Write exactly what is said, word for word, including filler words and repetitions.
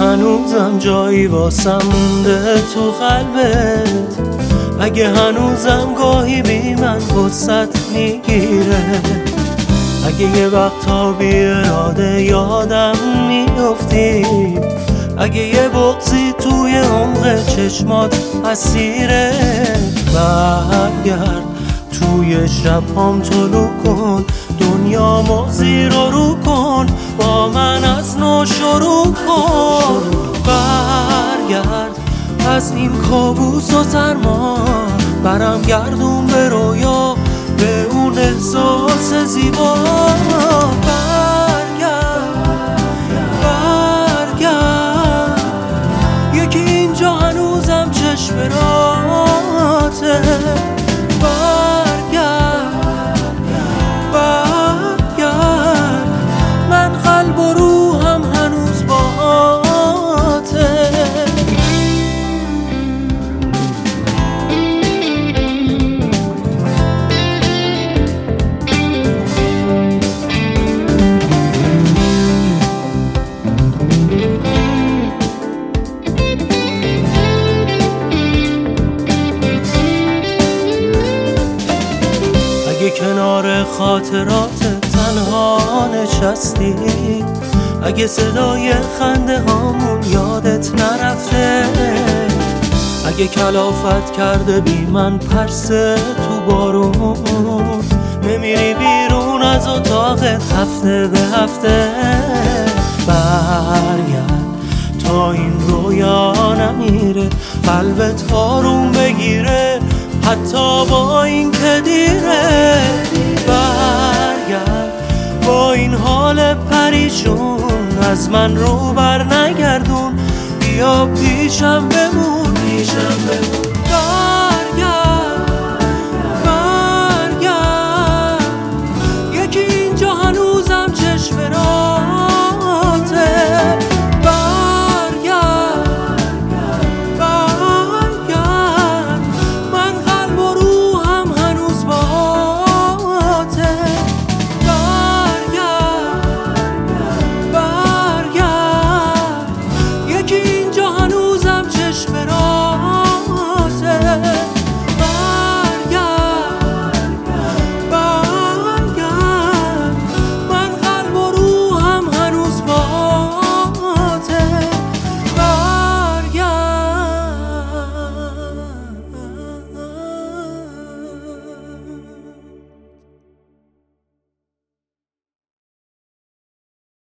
هنوزم جایی واسم مونده تو قلبت، اگه هنوزم گاهی بی من غصت میگیره، اگه یه وقتا بی اراده یادم میافتی، اگه یه بغضی توی عمق چشمات اسیره، برگرد توی شبام طلوع کن، دنیامو زیر و رو کن، با من از نو شروع کن، برگرد از این کابوس و سرما، برم گردون به رویا، به اون احساس زیبا، برگرد برگرد یکی اینجا هنوزم چشم راته، برگرد برگرد من قلب و روحم هنوز باهاته. اگه کنار خاطرات تنها نشستی، اگه صدای خنده هامون یادت نرفته، اگه کلافت کرده بی من پرسه تو بارون، نمیری بیرون از اتاقت هفته به هفته، برگرد تا این رویا نمیره، قلبت آروم بگیره حتی با این که دیره، برگرد با این حال پریشون، از من رو بر نگردون، بیا پیشم بمون پیشم بمون.